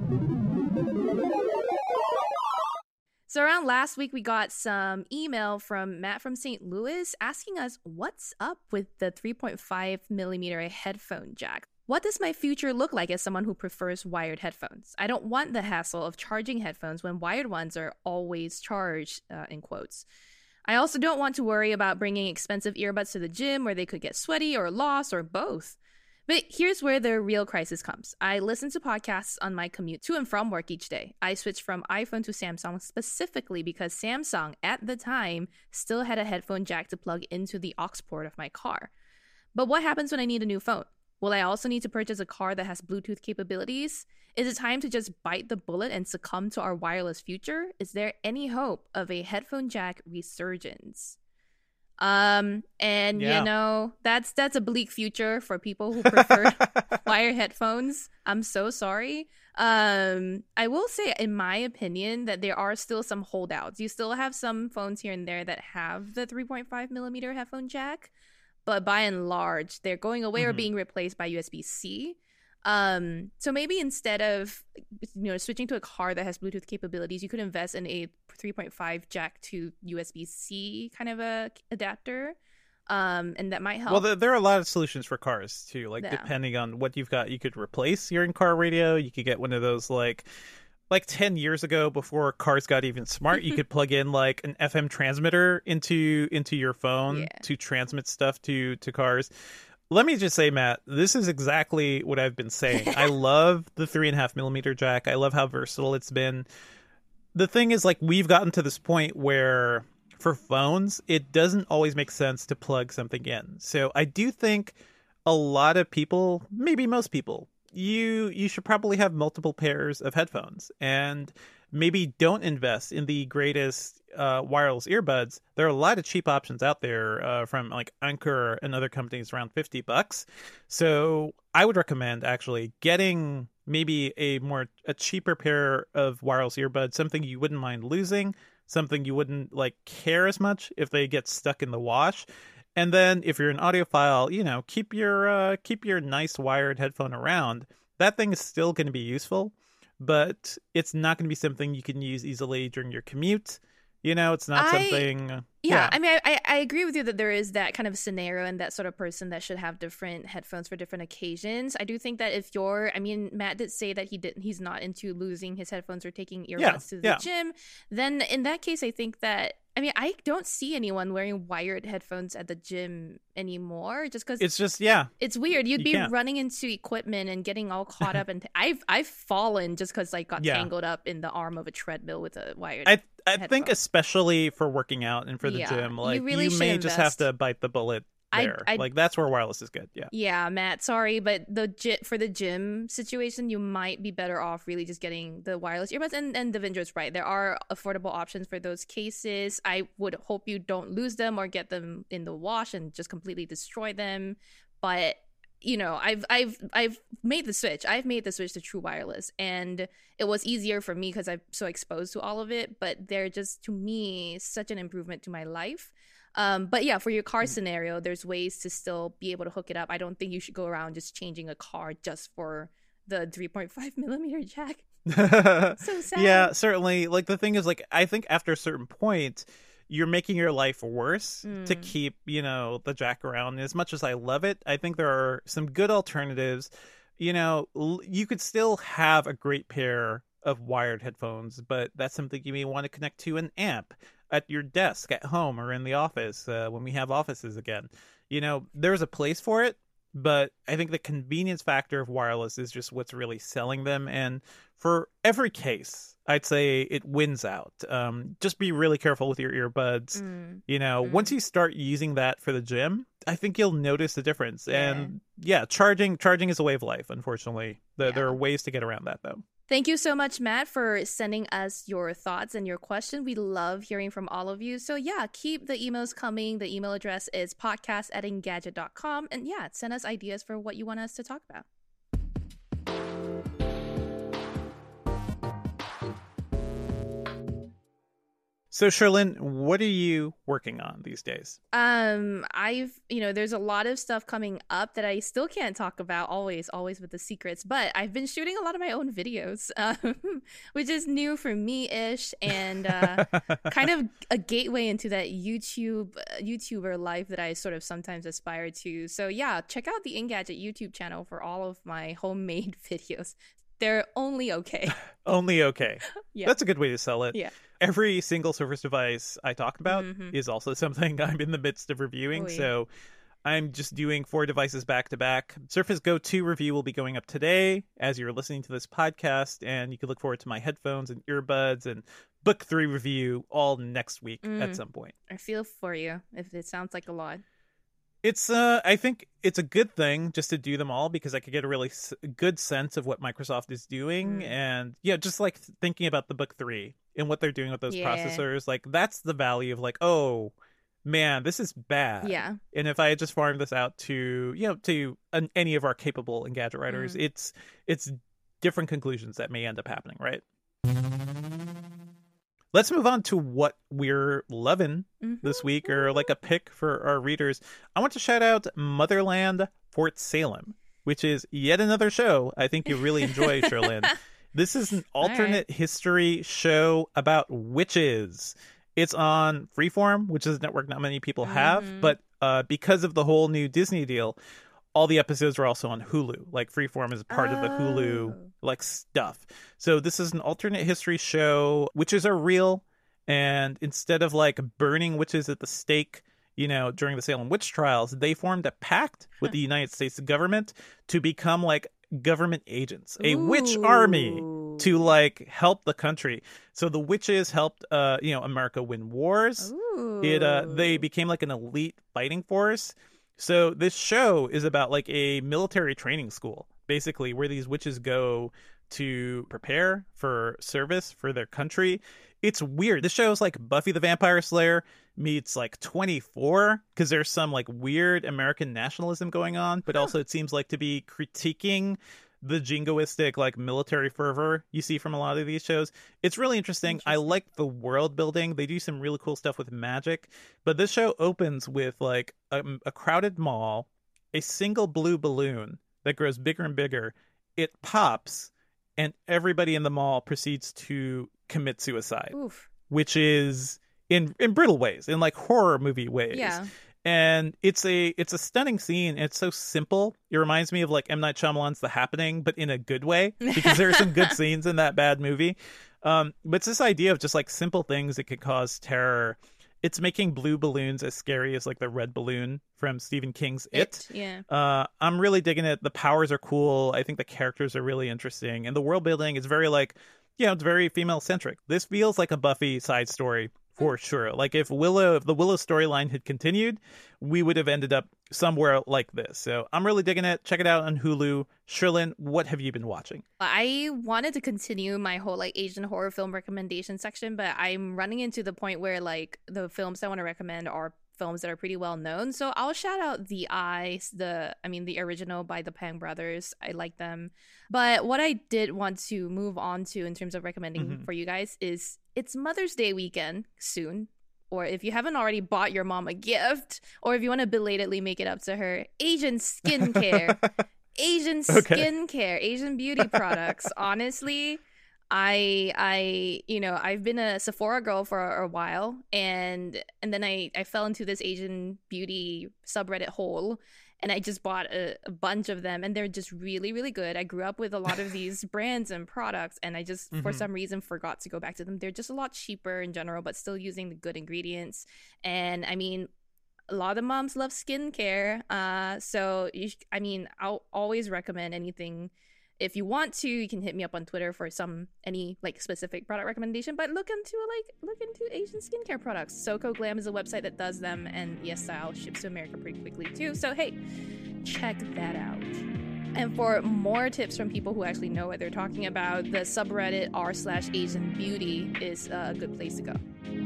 So around last week, we got some email from Matt from Saint Louis asking us what's up with the three point five millimeter headphone jack. What does my future look like as someone who prefers wired headphones? I don't want the hassle of charging headphones when wired ones are always charged, uh, in quotes. I also don't want to worry about bringing expensive earbuds to the gym where they could get sweaty or lost or both. But here's where the real crisis comes. I listen to podcasts on my commute to and from work each day. I switched from iPhone to Samsung specifically because Samsung, at the time, still had a headphone jack to plug into the aux port of my car. But what happens when I need a new phone? Will I also need to purchase a car that has Bluetooth capabilities? Is it time to just bite the bullet and succumb to our wireless future? Is there any hope of a headphone jack resurgence? Um, and Yeah. you know, that's that's a bleak future for people who prefer wired headphones. I'm so sorry. Um, I will say, in my opinion, that there are still some holdouts. You still have some phones here and there that have the three point five millimeter headphone jack, but by and large, they're going away or Mhm. being replaced by U S B C. Um, so maybe instead of, you know, switching to a car that has Bluetooth capabilities, you could invest in a three point five jack to U S B C kind of a adapter. Um, and that might help. Well, there, there are a lot of solutions for cars too. Like Yeah. depending on what you've got, you could replace your in-car radio. You could get one of those like, like ten years ago, before cars got even smart, you could plug in like an F M transmitter into into your phone Yeah. to transmit stuff to to cars. Let me just say, Matt, this is exactly what I've been saying. I love the three and a half millimeter jack. I love how versatile it's been. The thing is, like, we've gotten to this point where for phones, it doesn't always make sense to plug something in. So I do think a lot of people, maybe most people, you you should probably have multiple pairs of headphones, and maybe don't invest in the greatest uh, wireless earbuds. There are a lot of cheap options out there uh, from like Anker and other companies around fifty bucks. So I would recommend actually getting maybe a more a cheaper pair of wireless earbuds, something you wouldn't mind losing, something you wouldn't like care as much if they get stuck in the wash. And then if you're an audiophile, you know, keep your uh, keep your nice wired headphone around. That thing is still going to be useful, but it's not going to be something you can use easily during your commute. You know, it's not I, something. Yeah, yeah, I mean, I, I agree with you that there is that kind of scenario and that sort of person that should have different headphones for different occasions. I do think that if you're, I mean, Matt did say that he didn't, he's not into losing his headphones or taking earbuds yeah, to the yeah. gym. Then in that case, I think that. I mean, I don't see anyone wearing wired headphones at the gym anymore, just because it's just yeah, it's weird. You'd you be can't. running into equipment and getting all caught up, and I've I've fallen just because I got Yeah. tangled up in the arm of a treadmill with a wired. I I headphone. think especially for working out and for the Yeah, gym, you like you, really should may just have invest. to bite the bullet I- there. I- like that's where wireless is good. Yeah. Yeah, Matt, sorry, but the gy- for the gym situation, you might be better off really just getting the wireless earbuds. And, and Devindra's right. There are affordable options for those cases. I would hope you don't lose them or get them in the wash and just completely destroy them. But, you know, I've I've I've made the switch. I've made the switch to true wireless. And it was easier for me because I'm so exposed to all of it. But they're just, to me, such an improvement to my life. Um, but yeah, for your car scenario, there's ways to still be able to hook it up. I don't think you should go around just changing a car just for the three point five millimeter jack. So sad. Yeah, certainly. Like the thing is, like I think after a certain point, you're making your life worse to Mm. keep, you know, the jack around. And as much as I love it, I think there are some good alternatives. You know, l- you could still have a great pair of wired headphones, but that's something you may want to connect to an amp at your desk at home or in the office uh, when we have offices again. You know, there's a place for it, but I think the convenience factor of wireless is just what's really selling them. And for every case, I'd say it wins out. Um, just be really careful with your earbuds. Mm. You know, Mm. once you start using that for the gym, I think you'll notice the difference. Yeah. And yeah, charging charging is a way of life, unfortunately. There, there Yeah. are ways to get around that, though. Thank you so much, Matt, for sending us your thoughts and your questions. We love hearing from all of you. So yeah, keep the emails coming. The email address is podcast at engadget dot com. And yeah, send us ideas for what you want us to talk about. So, Sherlyn, what are you working on these days? Um, I've, you know, there's a lot of stuff coming up that I still can't talk about, always, always with the secrets, but I've been shooting a lot of my own videos, um, which is new for me-ish, and uh, kind of a gateway into that YouTube, uh, YouTuber life that I sort of sometimes aspire to. So yeah, check out the Engadget YouTube channel for all of my homemade videos. They're only okay. Only okay. Yeah. That's a good way to sell it. Yeah. Every single Surface device I talk about Mhm. is also something I'm in the midst of reviewing. Oy. So I'm just doing four devices back to back. Surface Go two review will be going up today as you're listening to this podcast. And you can look forward to my headphones and earbuds and Book three review all next week Mm. at some point. I feel for you if it sounds like a lot. It's uh I think it's a good thing just to do them all because I could get a really s- good sense of what Microsoft is doing. Mm. And yeah, just like thinking about the Book three and what they're doing with those Yeah. processors, like that's the value of like, oh man, this is bad. Yeah. And if I had just farmed this out to, you know, to an, any of our capable Engadget writers, Mm. it's it's different conclusions that may end up happening, right? Let's move on to what we're loving Mhm. this week, or like a pick for our readers. I want to shout out Motherland Fort Salem, which is yet another show I think you really enjoy, Sherlyn. This is an All right. alternate history show about witches. It's on Freeform, which is a network not many people have, Mhm. but uh, because of the whole new Disney deal, all the episodes are also on Hulu. Like Freeform is part of the Hulu Oh. like stuff. So this is an alternate history show. Witches are real, and instead of like burning witches at the stake you know, during the Salem witch trials, they formed a pact with the United States government to become like government agents, a Ooh. witch army to like help the country. So the witches helped, uh, you know, America win wars. Ooh. It, uh, they became like an elite fighting force. So this show is about like a military training school, basically, where these witches go to prepare for service for their country. It's weird. This show is like Buffy the Vampire Slayer meets like twenty-four, because there's some like weird American nationalism going on, but also it seems like to be critiquing the jingoistic like military fervor you see from a lot of these shows. It's really interesting. interesting. I like the world building. They do some really cool stuff with magic, but this show opens with like a, a crowded mall, a single blue balloon that grows bigger and bigger. It pops, and everybody in the mall proceeds to commit suicide. Oof. Which is in in brutal ways, in like horror movie ways. Yeah. And it's a it's a stunning scene. It's so simple. It reminds me of like M. Night Shyamalan's The Happening, but in a good way, because there are some good scenes in that bad movie. Um, but it's this idea of just like simple things that could cause terror. It's making blue balloons as scary as like the red balloon from Stephen King's It. It, yeah. Uh, I'm really digging it. The powers are cool. I think the characters are really interesting, and the world building is very like, you know, it's very female centric. This feels like a Buffy side story for sure. Like if Willow, if the Willow storyline had continued, we would have ended up somewhere like this. So I'm really digging it. Check it out on Hulu. Sherlyn, what have you been watching? I wanted to continue my whole like Asian horror film recommendation section, but I'm running into the point where like the films I want to recommend are films that are pretty well known. So I'll shout out The Eyes, the I mean the original by the Pang brothers. I like them. But what I did want to move on to in terms of recommending Mm-hmm. for you guys is it's Mother's Day weekend soon. Or if you haven't already bought your mom a gift, or if you want to belatedly make it up to her, Asian skincare. Asian Okay. skincare, Asian beauty products. Honestly, I I you know, I've been a Sephora girl for a, a while, and and then I I fell into this Asian beauty subreddit hole, and I just bought a, a bunch of them, and they're just really really good. I grew up with a lot of these brands and products, and I just for Mhm. some reason forgot to go back to them. They're just a lot cheaper in general, but still using the good ingredients. And I mean, a lot of moms love skincare, uh so you sh- I mean, I'll always recommend anything. If you want to, you can hit me up on Twitter for some any like specific product recommendation, but look into like look into Asian skincare products. Soko Glam is a website that does them, and Yes Style ships to America pretty quickly too. So hey, check that out. And for more tips from people who actually know what they're talking about, the subreddit r slash Asian beauty is a good place to go.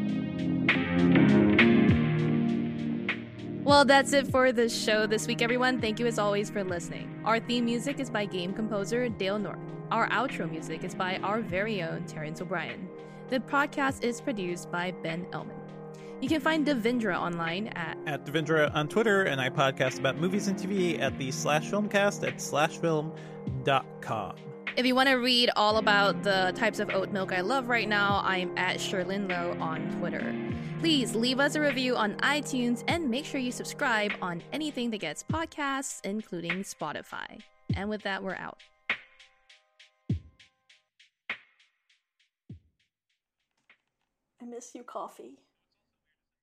Well, that's it for the show this week, everyone. Thank you as always for listening. Our theme music is by game composer Dale North. Our outro music is by our very own Terrence O'Brien. The podcast is produced by Ben Elman. You can find Devindra online at At Devindra on Twitter, and I podcast about movies and T V at the Slash Filmcast at slash film dot com. If you want to read all about the types of oat milk I love right now, I'm at Sherlyn Lowe on Twitter. Please leave us a review on iTunes and make sure you subscribe on anything that gets podcasts, including Spotify. And with that, we're out. I miss you, coffee.